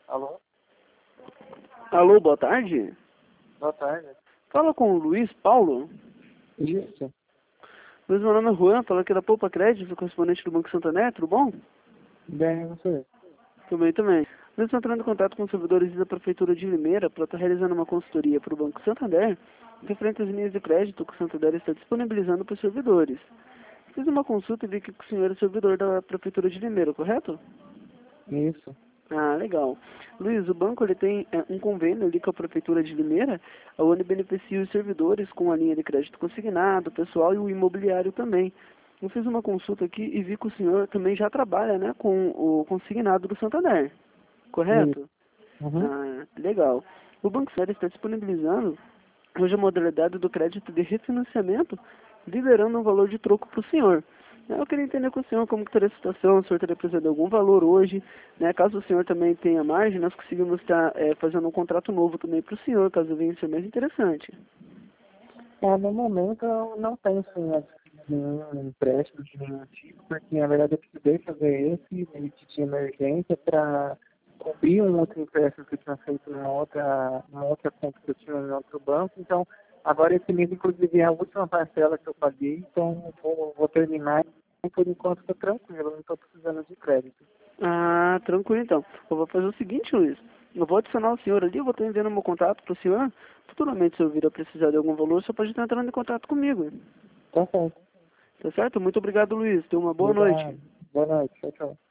Alô? Alô, boa tarde. Boa tarde. Fala com o Luiz Paulo. Isso. Luiz, meu nome é Juan, falo aqui da Poupa Crédito, correspondente do Banco Santander, tudo bom? Bem, você? Tudo bem também. Nós estamos entrando em contato com os servidores da Prefeitura de Limeira para estar realizando uma consultoria para o Banco Santander, referente às linhas de crédito que o Santander está disponibilizando para os servidores. Fiz uma consulta e vi que o senhor é servidor da Prefeitura de Limeira, correto? Isso. Ah, legal. Luiz, o banco ele tem um convênio ali com a Prefeitura de Limeira, onde beneficia os servidores com a linha de crédito consignado, o pessoal e o imobiliário também. Eu fiz uma consulta aqui e vi que o senhor também já trabalha, né, com o consignado do Santander, Isso. correto? Uhum. Ah, legal. O Banco Santander está disponibilizando hoje a modalidade do crédito de refinanciamento, liberando um valor de troco para o senhor. Eu queria entender com o senhor como que estaria a situação, se o senhor teria precisado de algum valor hoje, né? Caso o senhor também tenha margem, nós conseguimos estar fazendo um contrato novo também para o senhor, caso venha ser mais interessante. No momento eu não tenho sim, nenhum empréstimo de nenhum tipo, porque na verdade eu precisei fazer esse de emergência para cobrir um outro empréstimo que eu tinha feito numa outra conta que eu tinha em outro banco. Então, agora esse mês inclusive é a última parcela que eu paguei, então eu vou terminar e por enquanto estou tranquilo, não estou precisando de crédito. Ah, tranquilo então. Eu vou fazer o seguinte, Luiz. Eu vou adicionar o senhor ali, eu vou estar enviando meu contato para o senhor. Futuramente, se eu vir a precisar de algum valor, você pode estar entrando em contato comigo. Tá certo. Tá certo? Muito obrigado, Luiz. Tenha uma boa noite. Obrigado. Boa noite. Tchau, tchau.